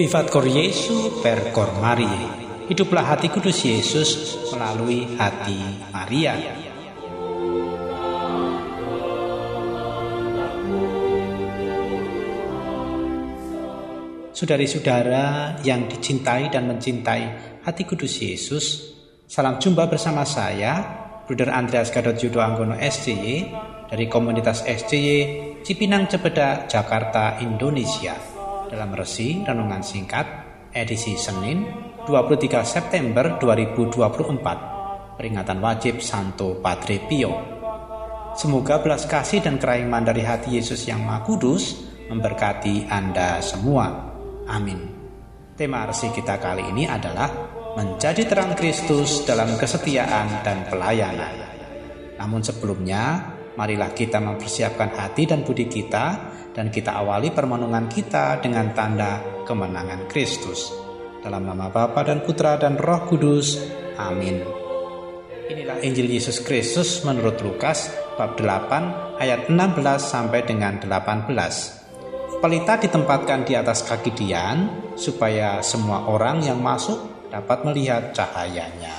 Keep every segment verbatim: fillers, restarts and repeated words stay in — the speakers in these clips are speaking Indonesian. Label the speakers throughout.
Speaker 1: Vivat cor Jesu per cor Mariae. Hiduplah hati kudus Yesus melalui hati Maria. Saudari-saudara yang dicintai dan mencintai hati kudus Yesus, salam jumpa bersama saya, Bruder Andreas Gadot Yudo Anggono S C Y dari komunitas S C Y Cipinang Cepeda, Jakarta, Indonesia, dalam resi renungan singkat edisi Senin dua puluh tiga September dua ribu dua puluh empat, peringatan wajib Santo Padre Pio. Semoga belas kasih dan kerahiman dari hati Yesus yang Maha Kudus memberkati Anda semua. Amin. Tema resi kita kali ini adalah menjadi terang Kristus dalam kesetiaan dan pelayanan. Namun sebelumnya, marilah kita mempersiapkan hati dan budi kita, dan kita awali permenungan kita dengan tanda kemenangan Kristus. Dalam nama Bapa dan Putra dan Roh Kudus. Amin. Inilah Injil Yesus Kristus menurut Lukas bab delapan ayat enam belas sampai dengan delapan belas. Pelita ditempatkan di atas kaki Dian supaya semua orang yang masuk dapat melihat cahayanya.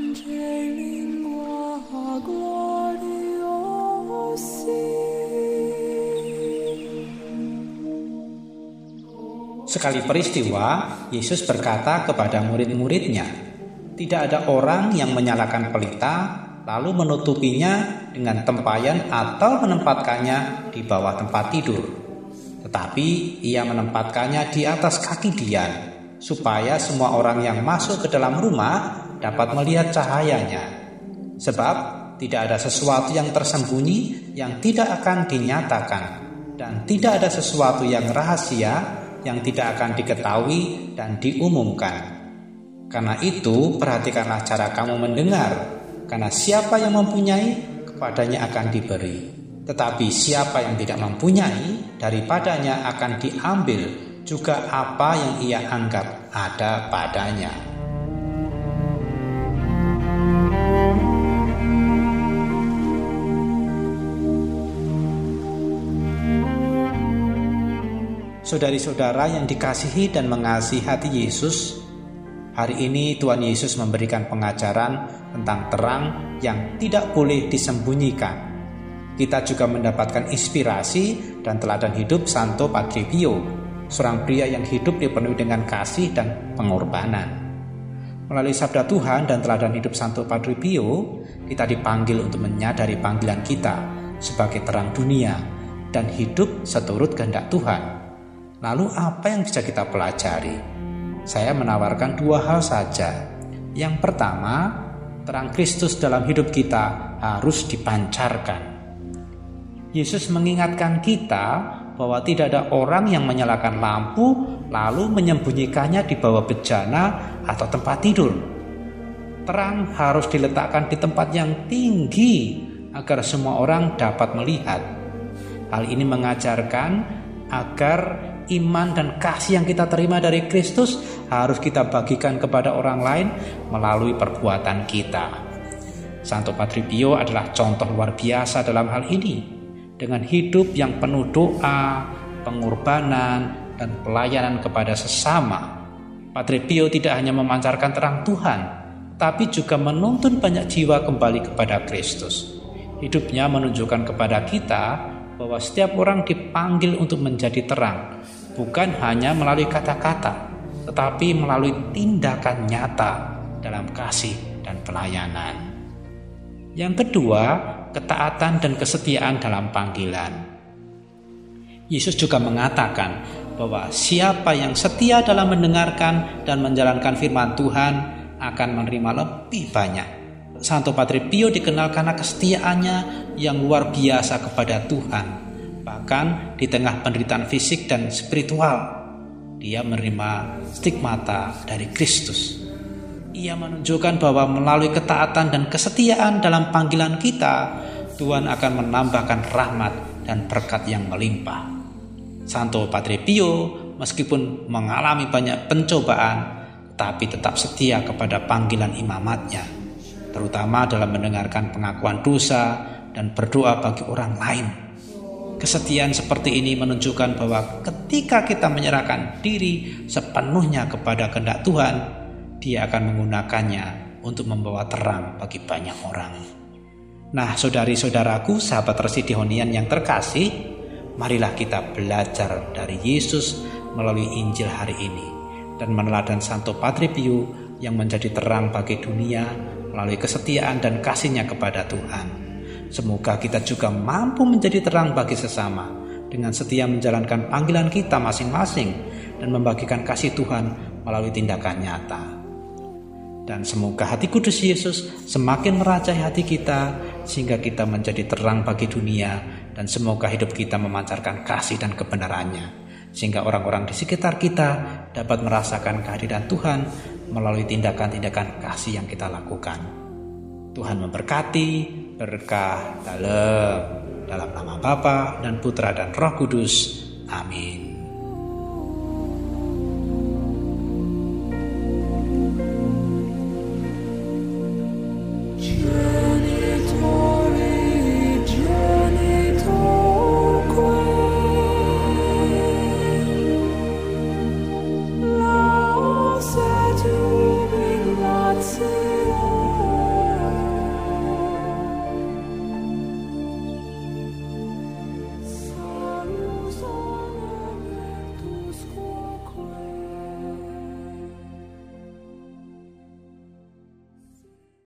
Speaker 1: Sekali peristiwa, Yesus berkata kepada murid-muridnya, "Tidak ada orang yang menyalakan pelita lalu menutupinya dengan tempayan atau menempatkannya di bawah tempat tidur. Tetapi ia menempatkannya di atas kaki Dian, supaya semua orang yang masuk ke dalam rumah dapat melihat cahayanya. Sebab tidak ada sesuatu yang tersembunyi yang tidak akan dinyatakan, dan tidak ada sesuatu yang rahasia yang tidak akan diketahui dan diumumkan. Karena itu, perhatikanlah cara kamu mendengar, karena siapa yang mempunyai, kepadanya akan diberi. Tetapi siapa yang tidak mempunyai, daripadanya akan diambil juga apa yang ia anggap ada padanya." Saudari-saudara yang dikasihi dan mengasihi hati Yesus, hari ini Tuhan Yesus memberikan pengajaran tentang terang yang tidak boleh disembunyikan. Kita juga mendapatkan inspirasi dan teladan hidup Santo Padre Pio, seorang pria yang hidup dipenuhi dengan kasih dan pengorbanan. Melalui sabda Tuhan dan teladan hidup Santo Padre Pio, kita dipanggil untuk menyadari panggilan kita sebagai terang dunia dan hidup seturut kehendak Tuhan. Lalu apa yang bisa kita pelajari? Saya menawarkan dua hal saja. Yang pertama, terang Kristus dalam hidup kita harus dipancarkan. Yesus mengingatkan kita bahwa tidak ada orang yang menyalakan lampu lalu menyembunyikannya di bawah bejana atau tempat tidur. Terang harus diletakkan di tempat yang tinggi agar semua orang dapat melihat. Hal ini mengajarkan agar iman dan kasih yang kita terima dari Kristus harus kita bagikan kepada orang lain melalui perbuatan kita. Santo Padre Pio adalah contoh luar biasa dalam hal ini. Dengan hidup yang penuh doa, pengorbanan, dan pelayanan kepada sesama, Padre Pio tidak hanya memancarkan terang Tuhan, tapi juga menuntun banyak jiwa kembali kepada Kristus. Hidupnya menunjukkan kepada kita bahwa setiap orang dipanggil untuk menjadi terang, bukan hanya melalui kata-kata, tetapi melalui tindakan nyata dalam kasih dan pelayanan. Yang kedua, ketaatan dan kesetiaan dalam panggilan. Yesus juga mengatakan bahwa siapa yang setia dalam mendengarkan dan menjalankan firman Tuhan akan menerima lebih banyak. Santo Padre Pio dikenal karena kesetiaannya yang luar biasa kepada Tuhan. Bahkan di tengah penderitaan fisik dan spiritual, dia menerima stigmata dari Kristus. Ia menunjukkan bahwa melalui ketaatan dan kesetiaan dalam panggilan kita, Tuhan akan menambahkan rahmat dan berkat yang melimpah. Santo Padre Pio meskipun mengalami banyak pencobaan, tapi tetap setia kepada panggilan imamatnya, terutama dalam mendengarkan pengakuan dosa dan berdoa bagi orang lain. Kesetiaan seperti ini menunjukkan bahwa ketika kita menyerahkan diri sepenuhnya kepada kehendak Tuhan, Dia akan menggunakannya untuk membawa terang bagi banyak orang. Nah, saudari-saudaraku, sahabat Residihonian yang terkasih, marilah kita belajar dari Yesus melalui Injil hari ini dan meneladan Santo Padre Pio yang menjadi terang bagi dunia melalui kesetiaan dan kasih-Nya kepada Tuhan. Semoga kita juga mampu menjadi terang bagi sesama dengan setia menjalankan panggilan kita masing-masing dan membagikan kasih Tuhan melalui tindakan nyata. Dan semoga hati kudus Yesus semakin merajai hati kita sehingga kita menjadi terang bagi dunia, dan semoga hidup kita memancarkan kasih dan kebenarannya sehingga orang-orang di sekitar kita dapat merasakan kehadiran Tuhan melalui tindakan-tindakan kasih yang kita lakukan. Tuhan memberkati, berkah dalam dalam nama Bapa dan Putra dan Roh Kudus. Amin.